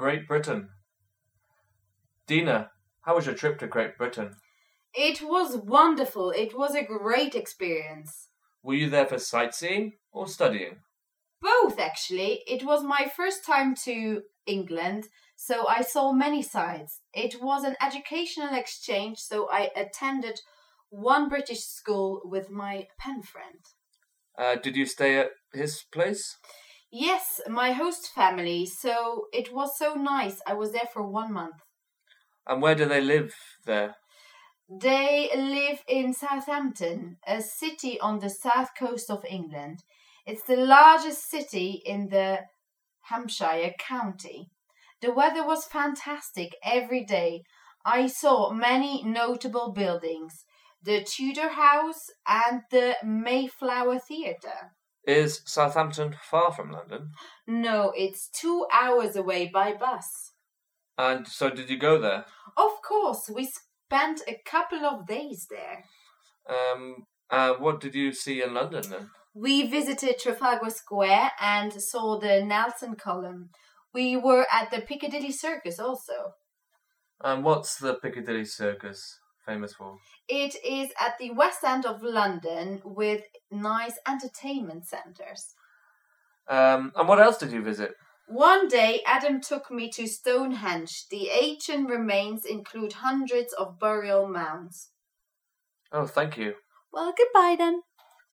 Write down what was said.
Great Britain. Dina, how was your trip to Great Britain? It was wonderful. It was a great experience. Were you there for sightseeing or studying? Both, actually. It was my first time to England, so I saw many sights. It was an educational exchange, so I attended one British school with my pen friend. Did you stay at his place? Yes, my host family, so it was so nice. I was there for 1 month. And where do they live there? They live in Southampton, a city on the south coast of England. It's the largest city in the Hampshire county. The weather was fantastic every day. I saw many notable buildings, the Tudor House and the Mayflower Theatre. Is Southampton far from London? No, it's 2 hours away by bus. And so did you go there? Of course, we spent a couple of days there. What did you see in London then? We visited Trafalgar Square and saw the Nelson Column. We were at the Piccadilly Circus also. And what's the Piccadilly Circus famous for? It is at the West End of London with nice entertainment centres. And what else did you visit? One day, Adam took me to Stonehenge. The ancient remains include hundreds of burial mounds. Oh, thank you. Well, goodbye then.